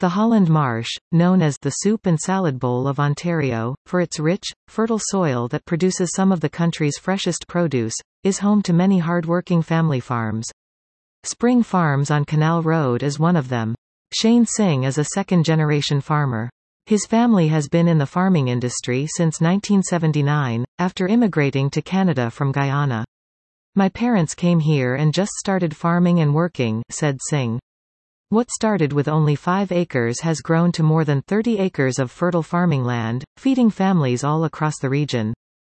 The Holland Marsh, known as the soup and salad bowl of Ontario, for its rich, fertile soil that produces some of the country's freshest produce, is home to many hard-working family farms. Spring Farms on Canal Road is one of them. Shane Singh is a second-generation farmer. His family has been in the farming industry since 1979, after immigrating to Canada from Guyana. "My parents came here and just started farming and working," said Singh. What started with only 5 acres has grown to more than 30 acres of fertile farming land, feeding families all across the region.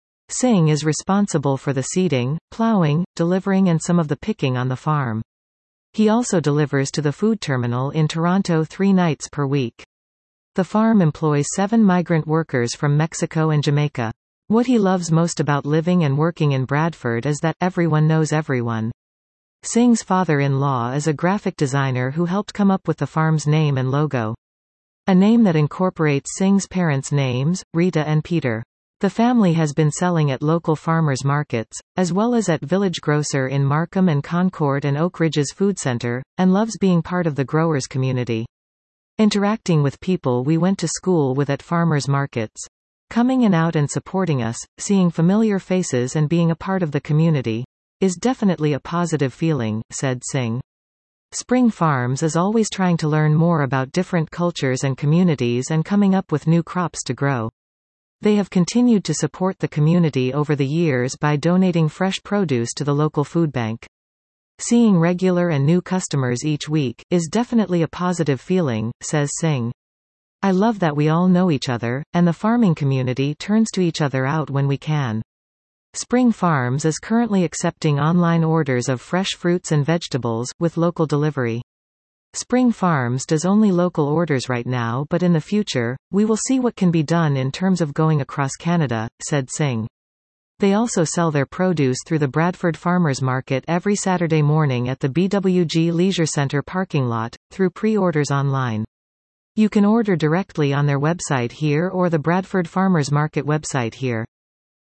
Singh is responsible for the seeding, plowing, delivering and some of the picking on the farm. He also delivers to the food terminal in Toronto 3 nights per week. The farm employs 7 migrant workers from Mexico and Jamaica. What he loves most about living and working in Bradford is that everyone knows everyone. Singh's father-in-law is a graphic designer who helped come up with the farm's name and logo. A name that incorporates Singh's parents' names, Rita and Peter. The family has been selling at local farmers markets, as well as at Village Grocer in Markham and Concord and Oak Ridge's food center, and loves being part of the growers community. Interacting with people we went to school with at farmers markets. Coming in out and supporting us, seeing familiar faces and being a part of the community, is definitely a positive feeling, said Singh. Spring Farms is always trying to learn more about different cultures and communities and coming up with new crops to grow. They have continued to support the community over the years by donating fresh produce to the local food bank. Seeing regular and new customers each week is definitely a positive feeling, says Singh. I love that we all know each other, and the farming community turns to each other out when we can. Spring Farms is currently accepting online orders of fresh fruits and vegetables, with local delivery. Spring Farms does only local orders right now, but in the future, we will see what can be done in terms of going across Canada, said Singh. They also sell their produce through the Bradford Farmers Market every Saturday morning at the BWG Leisure Centre parking lot, through pre-orders online. You can order directly on their website here or the Bradford Farmers Market website here.